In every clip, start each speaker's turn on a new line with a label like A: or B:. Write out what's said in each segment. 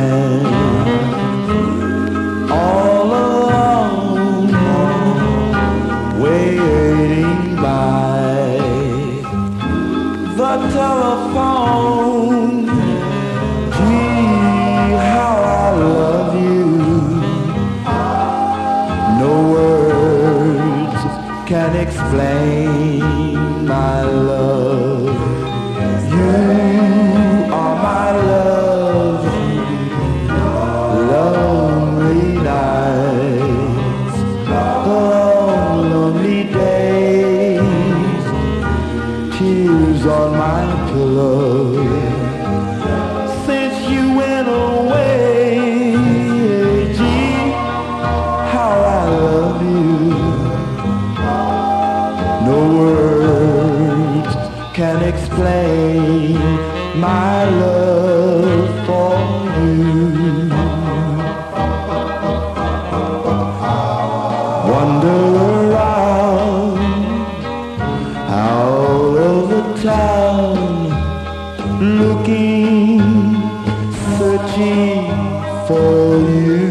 A: stand all alone, waiting by the telephone. Gee, how I love you. No words can explain my love. You are my love. Lonely nights, long, lonely days, tears on my pillow. Since you went away, gee, how I love you. No words can explain my love for you. Wander around all over town, looking, searching for you.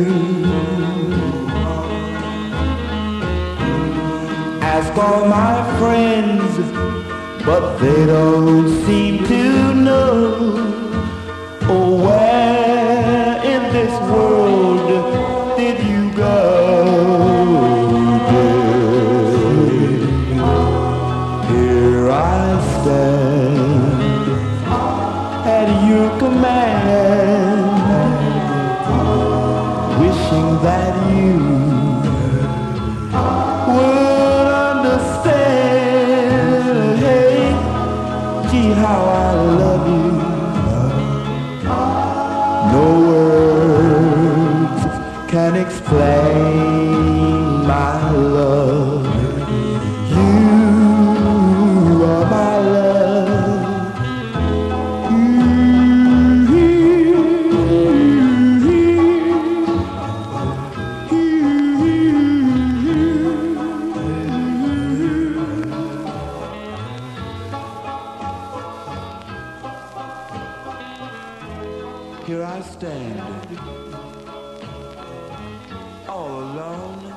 A: Ask all my friends, but they don't seem to know. Oh, where in this world did you go, dear? Here I stand at your command, wishing that you would understand. Hey, gee, how I love you. No words can explain my love. You are my love. Here I stand, all alone.